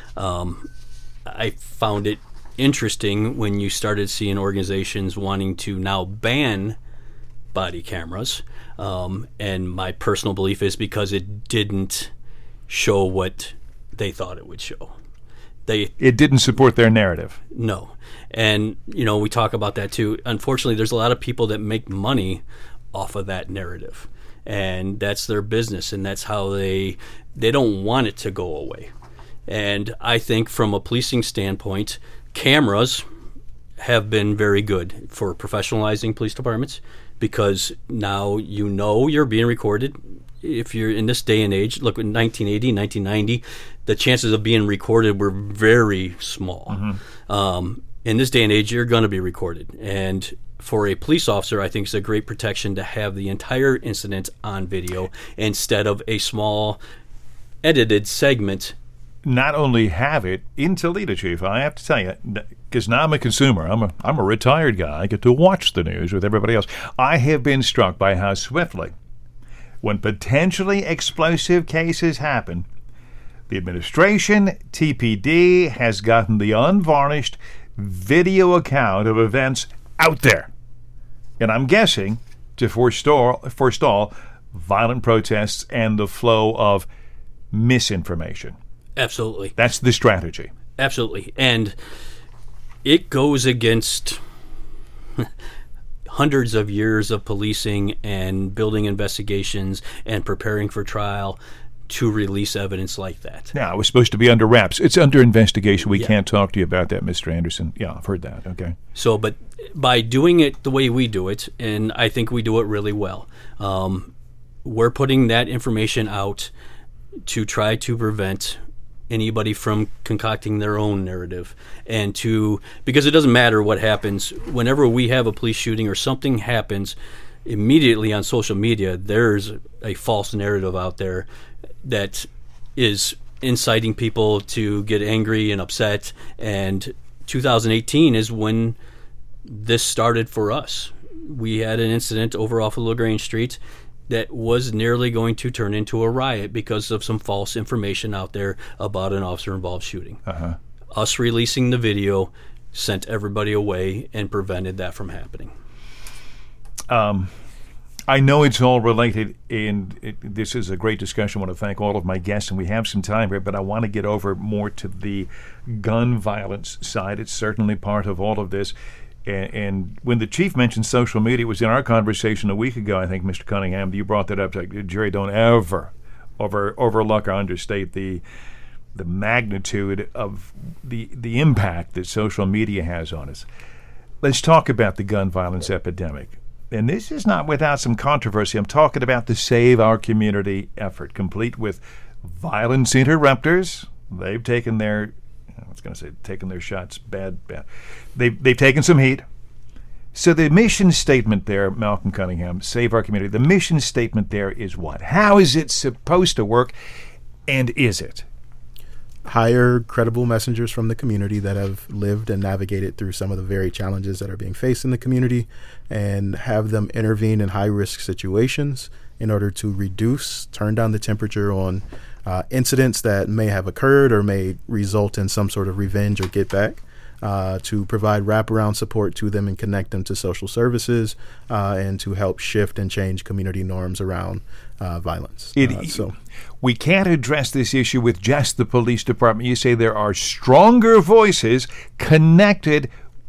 I found it interesting when you started seeing organizations wanting to now ban body cameras, and my personal belief is because it didn't show what they thought it would show. It didn't support their narrative. No. And, we talk about that too. Unfortunately, there's a lot of people that make money off of that narrative. And that's their business, and that's how they don't want it to go away. And I think from a policing standpoint, cameras have been very good for professionalizing police departments, because now you're being recorded. If you're in this day and age, look, in 1980, 1990, the chances of being recorded were very small. Mm-hmm. In this day and age, you're going to be recorded. And for a police officer, I think it's a great protection to have the entire incident on video instead of a small edited segment. Not only have it in Toledo, Chief, I have to tell you, because now I'm a consumer. I'm a retired guy. I get to watch the news with everybody else. I have been struck by how swiftly, when potentially explosive cases happen, the administration, TPD, has gotten the unvarnished video account of events out there. And I'm guessing to forestall violent protests and the flow of misinformation. Absolutely. That's the strategy. Absolutely. And it goes against hundreds of years of policing and building investigations and preparing for trial to release evidence like that. Now, it was supposed to be under wraps. It's under investigation. We can't talk to you about that, Mr. Anderson. Yeah, I've heard that. Okay. So, but by doing it the way we do it, and I think we do it really well, we're putting that information out to try to prevent anybody from concocting their own narrative, and because it doesn't matter what happens. Whenever we have a police shooting or something happens, immediately on social media, there's a false narrative out there that is inciting people to get angry and upset. And 2018 is when this started for us. We had an incident over off of LaGrange Street that was nearly going to turn into a riot because of some false information out there about an officer-involved shooting. Uh-huh. Us releasing the video sent everybody away and prevented that from happening. I know it's all related, and this is a great discussion. I want to thank all of my guests, and we have some time here, but I want to get over more to the gun violence side. It's certainly part of all of this. And when the chief mentioned social media, it was in our conversation a week ago, I think, Mr. Cunningham, you brought that up. Like, Jerry, don't ever overlook or understate the magnitude of the impact that social media has on us. Let's talk about the gun violence epidemic. And this is not without some controversy. I'm talking about the Save Our Community effort, complete with violence interrupters. They've taken their shots bad. They've taken some heat. So the mission statement there, Malcolm Cunningham, Save Our Community, the mission statement there is what? How is it supposed to work, and is it? hire credible messengers from the community that have lived and navigated through some of the very challenges that are being faced in the community, and have them intervene in high-risk situations in order to turn down the temperature on incidents that may have occurred or may result in some sort of revenge or get back, to provide wraparound support to them and connect them to social services, and to help shift and change community norms around violence. We can't address this issue with just the police department. You say there are stronger voices connected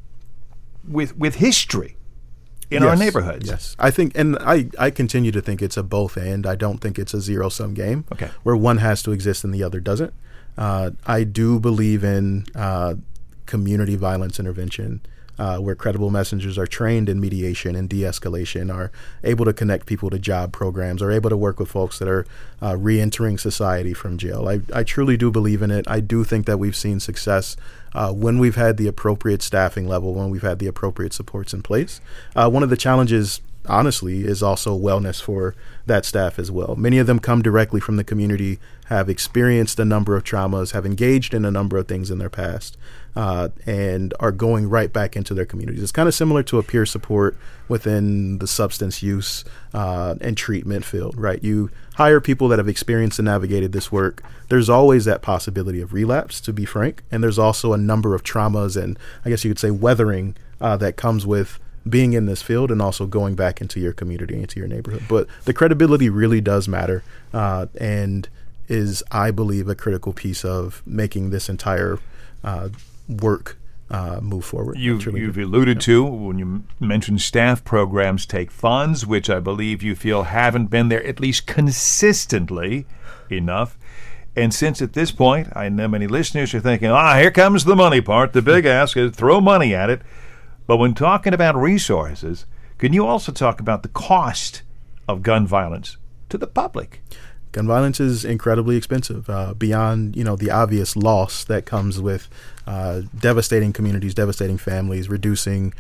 with history in our neighborhoods. Yes, I think, and I continue to think it's a both and. I don't think it's a zero-sum game where one has to exist and the other doesn't. I do believe in community violence intervention, where credible messengers are trained in mediation and de-escalation, are able to connect people to job programs, are able to work with folks that are re-entering society from jail. I truly do believe in it. I do think that we've seen success when we've had the appropriate staffing level, when we've had the appropriate supports in place. One of the challenges, honestly, is also wellness for that staff as well. Many of them come directly from the community, have experienced a number of traumas, have engaged in a number of things in their past, and are going right back into their communities. It's kind of similar to a peer support within the substance use and treatment field, right? You hire people that have experienced and navigated this work. There's always that possibility of relapse, to be frank, and there's also a number of traumas and, I guess you could say, weathering that comes with being in this field and also going back into your community, into your neighborhood. But the credibility really does matter, and is, I believe, a critical piece of making this entire work move forward. You've alluded to, when you mentioned staff programs take funds, which I believe you feel haven't been there at least consistently enough. And since at this point, I know many listeners are thinking, here comes the money part, the big ask is throw money at it. But when talking about resources, can you also talk about the cost of gun violence to the public? Gun violence is incredibly expensive, beyond the obvious loss that comes with devastating communities, devastating families, reducing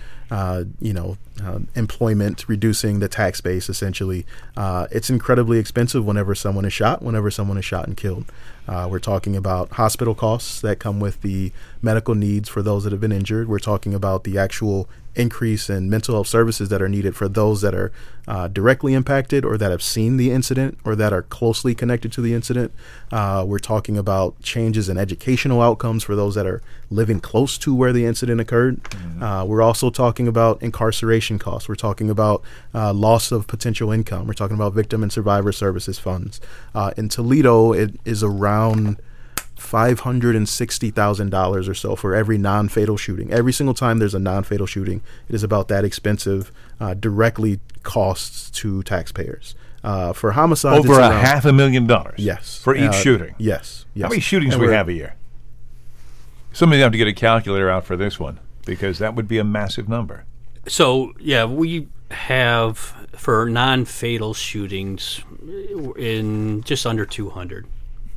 employment, reducing the tax base. Essentially, it's incredibly expensive whenever someone is shot and killed. We're talking about hospital costs that come with the medical needs for those that have been injured. We're talking about the actual increase in mental health services that are needed for those that are directly impacted or that have seen the incident or that are closely connected to the incident. We're talking about changes in educational outcomes for those that are living close to where the incident occurred. Mm-hmm. We're also talking about incarceration costs. We're talking about loss of potential income. We're talking about victim and survivor services funds. In Toledo, it is around $560,000 or so for every non-fatal shooting. Every single time there's a non-fatal shooting, it is about that expensive, directly costs to taxpayers. For homicides, over $500,000. Yes, for each shooting. Yes. How many shootings do we have a year? Somebody have to get a calculator out for this one, because that would be a massive number. So we have for non-fatal shootings in just under 200.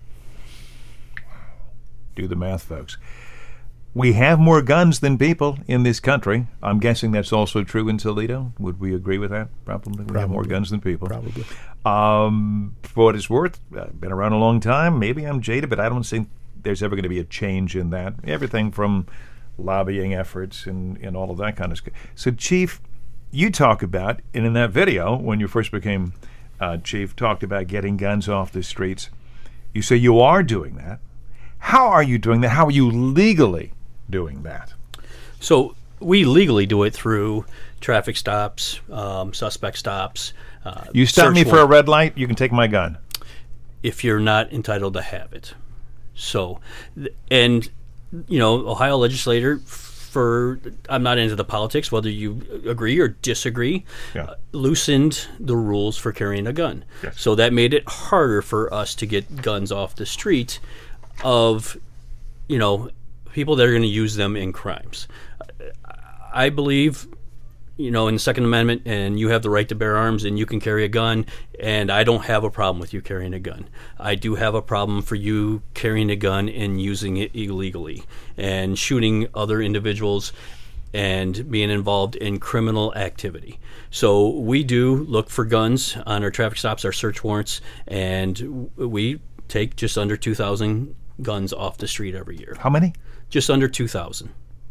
Do the math, folks. We have more guns than people in this country. I'm guessing that's also true in Toledo. Would we agree with that? Probably. We have more guns than people. Probably. For what it's worth, I've been around a long time. Maybe I'm jaded, but I don't think there's ever going to be a change in that. Everything from lobbying efforts and all of that kind of stuff. So, Chief, you talk about, and in that video, when you first became Chief, talked about getting guns off the streets. You say you are doing that. How are you doing that? How are you legally doing that? So we legally do it through traffic stops, suspect stops. You stop me for a red light, you can take my gun. If you're not entitled to have it. So, and, Ohio legislator, I'm not into the politics, whether you agree or disagree, loosened the rules for carrying a gun. Yes. So that made it harder for us to get guns off the street of, people that are going to use them in crimes. I believe, in the Second Amendment, and you have the right to bear arms and you can carry a gun, and I don't have a problem with you carrying a gun. I do have a problem for you carrying a gun and using it illegally and shooting other individuals and being involved in criminal activity. So we do look for guns on our traffic stops, our search warrants, and we take just under 2,000 guns off the street every year. How many? Just under 2,000.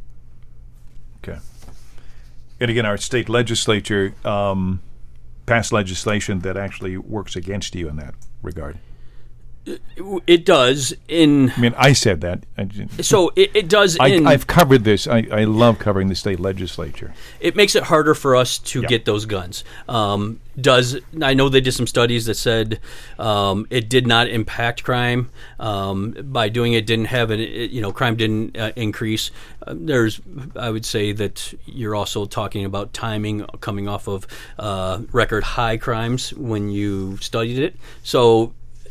Okay. And again, our state legislature passed legislation that actually works against you in that regard. It does in. I mean, I said that. So it does in. I've covered this. I love covering the state legislature. It makes it harder for us to get those guns. I know they did some studies that said it did not impact crime. By doing it, didn't have crime didn't increase. I would say that you're also talking about timing coming off of record high crimes when you studied it. So.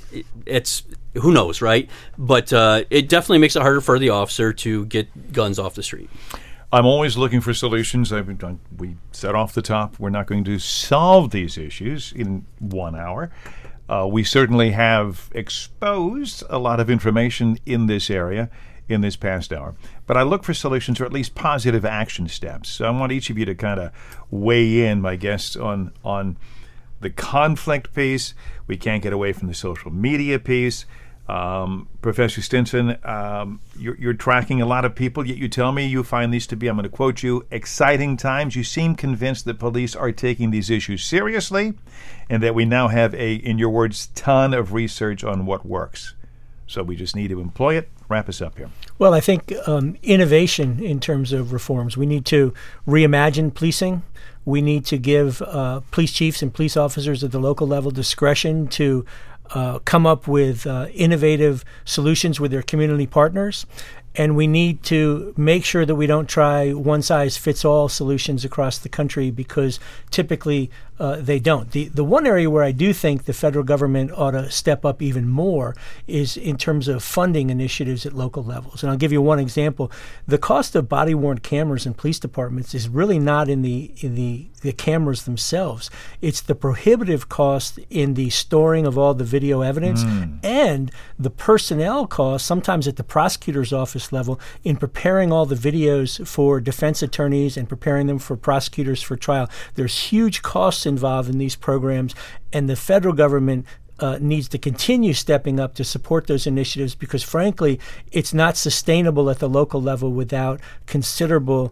It's who knows, right? But it definitely makes it harder for the officer to get guns off the street. I'm always looking for solutions. We said off the top, we're not going to solve these issues in 1 hour. We certainly have exposed a lot of information in this area in this past hour. But I look for solutions or at least positive action steps. So I want each of you to kind of weigh in, my guests, on the conflict piece. We can't get away from the social media piece. Professor Stinson, you're tracking a lot of people, yet you tell me you find these to be, I'm going to quote you, exciting times. You seem convinced that police are taking these issues seriously and that we now have in your words, ton of research on what works. So we just need to employ it. Wrap us up here. Well, I think innovation in terms of reforms. We need to reimagine policing. We need to give police chiefs and police officers at the local level discretion to come up with innovative solutions with their community partners. And we need to make sure that we don't try one-size-fits-all solutions across the country because typically they don't. The one area where I do think the federal government ought to step up even more is in terms of funding initiatives at local levels. And I'll give you one example. The cost of body-worn cameras in police departments is really not in the cameras themselves. It's the prohibitive cost in the storing of all the video evidence and the personnel cost, sometimes at the prosecutor's office level, in preparing all the videos for defense attorneys and preparing them for prosecutors for trial. There's huge costs involved in these programs, and the federal government needs to continue stepping up to support those initiatives because, frankly, it's not sustainable at the local level without considerable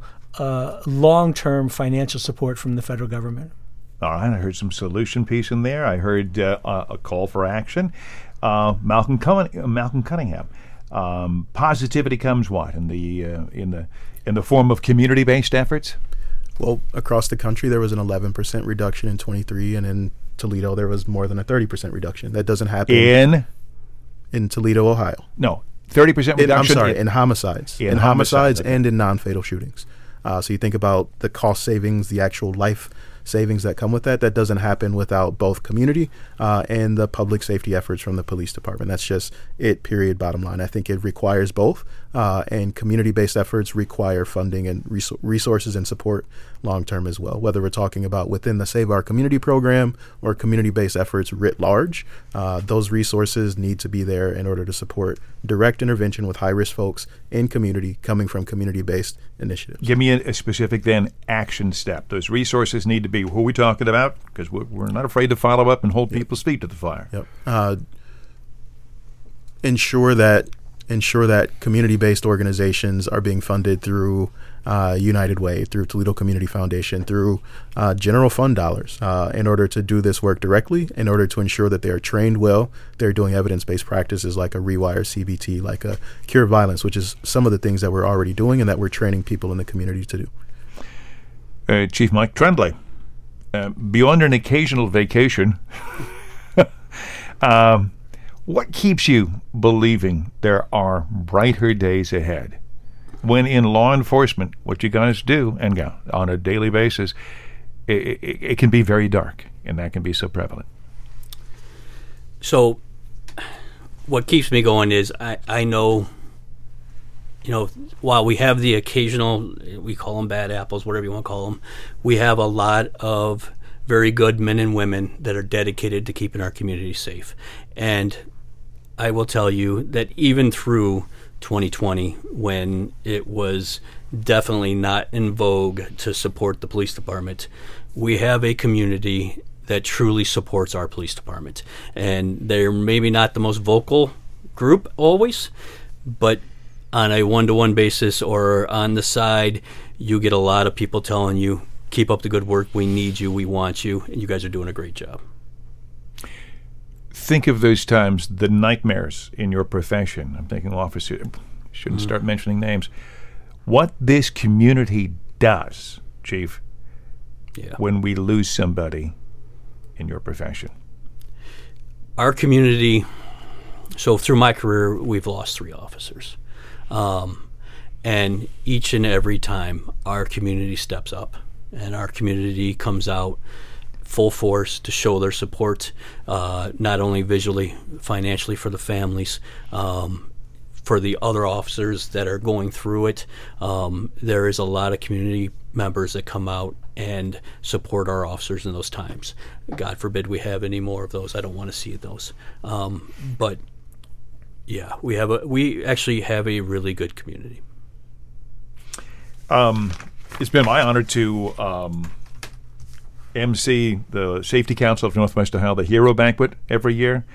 long-term financial support from the federal government. All right, I heard some solution piece in there. I heard a call for action. Malcolm Cunningham. Positivity comes what in the form of community-based efforts? Well, across the country, there was an 11% reduction in 23, and in Toledo, there was more than a 30% reduction. That doesn't happen in Toledo, Ohio. No, 30% reduction. In homicides. In homicides and in non-fatal shootings. So you think about the cost savings, the actual life savings that come with that. That doesn't happen without both community and the public safety efforts from the police department. That's just it, period, bottom line. I think it requires both, and community-based efforts require funding and resources and support long-term as well. Whether we're talking about within the Save Our Community program or community-based efforts writ large, those resources need to be there in order to support direct intervention with high-risk folks in community coming from community-based initiatives. Give me a specific, then, action step. Those resources need to be, who are we talking about? Because we're not afraid to follow up and hold people's feet to the fire. Yep. Ensure that community-based organizations are being funded through United Way, through Toledo Community Foundation, through general fund dollars in order to do this work directly, in order to ensure that they are trained well, they're doing evidence-based practices like a Rewire CBT, like a Cure Violence, which is some of the things that we're already doing and that we're training people in the community to do. Chief Mike Trendley, beyond an occasional vacation, what keeps you believing there are brighter days ahead? When in law enforcement, what you guys do, and on a daily basis, it can be very dark, and that can be so prevalent. So what keeps me going is I know, while we have the occasional, we call them bad apples, whatever you want to call them, we have a lot of very good men and women that are dedicated to keeping our community safe. And I will tell you that even through 2020, when it was definitely not in vogue to support the police department, we have a community that truly supports our police department. And they're maybe not the most vocal group always, but on a one-to-one basis or on the side, you get a lot of people telling you, keep up the good work, we need you, we want you, and you guys are doing a great job. Think of those times, the nightmares in your profession. I'm thinking officer, shouldn't start mentioning names. What this community does, Chief, when we lose somebody in your profession. Our community, so through my career, we've lost 3 officers. And each and every time, our community steps up and our community comes out full force to show their support, not only visually, financially for the families, for the other officers that are going through it. There is a lot of community members that come out and support our officers in those times. God forbid we have any more of those. I don't want to see those. But yeah, we actually have a really good community. It's been my honor to MC the Safety Council of Northwest Ohio, the Hero Banquet, every year.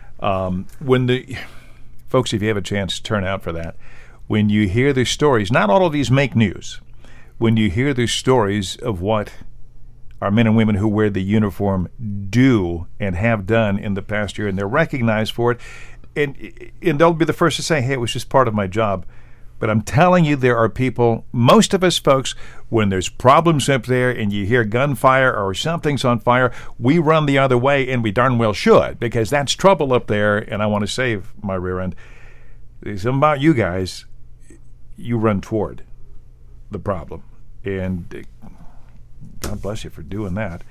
Folks, if you have a chance, turn out for that. When you hear the stories, not all of these make news. When you hear the stories of what our men and women who wear the uniform do and have done in the past year, and they're recognized for it, and they'll be the first to say, hey, it was just part of my job. But I'm telling you, there are people, most of us folks, when there's problems up there and you hear gunfire or something's on fire, we run the other way, and we darn well should, because that's trouble up there, and I want to save my rear end. There's something about you guys, you run toward the problem. And God bless you for doing that.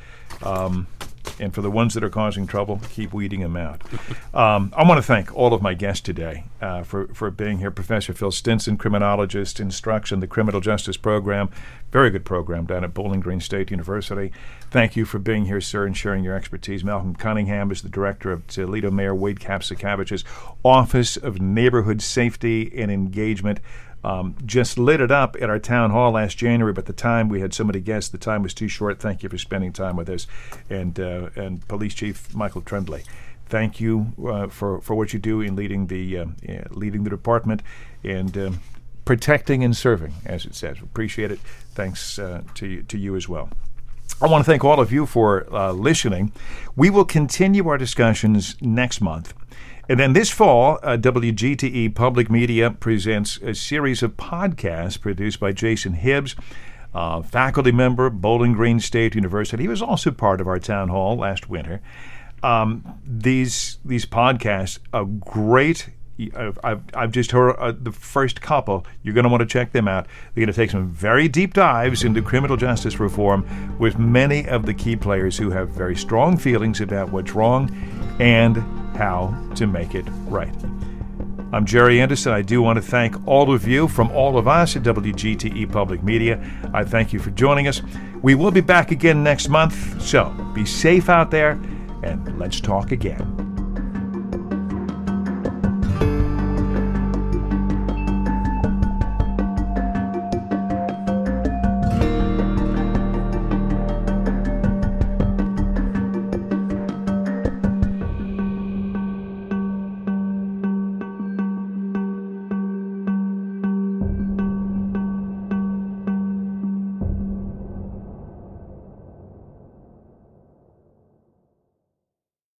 And for the ones that are causing trouble, keep weeding them out. I want to thank all of my guests today for being here. Professor Phil Stinson, criminologist, instructs in the Criminal Justice Program. Very good program down at Bowling Green State University. Thank you for being here, sir, and sharing your expertise. Malcolm Cunningham is the director of Toledo Mayor Wade Kapsakavich's Office of Neighborhood Safety and Engagement. Just lit it up at our town hall last January, but the time, we had so many guests, the time was too short. Thank you for spending time with us. And Police Chief Michael Trendley, thank you for what you do in leading the department and protecting and serving, as it says. Appreciate it. Thanks to you as well. I want to thank all of you for listening. We will continue our discussions next month. And then this fall, WGTE Public Media presents a series of podcasts produced by Jason Hibbs, faculty member, Bowling Green State University. He was also part of our town hall last winter. These podcasts are great. I've just heard the first couple. You're going to want to check them out. They're going to take some very deep dives into criminal justice reform with many of the key players who have very strong feelings about what's wrong and how to make it right. I'm Jerry Anderson. I do want to thank all of you from all of us at WGTE Public Media. I thank you for joining us. We will be back again next month, so be safe out there, and let's talk again.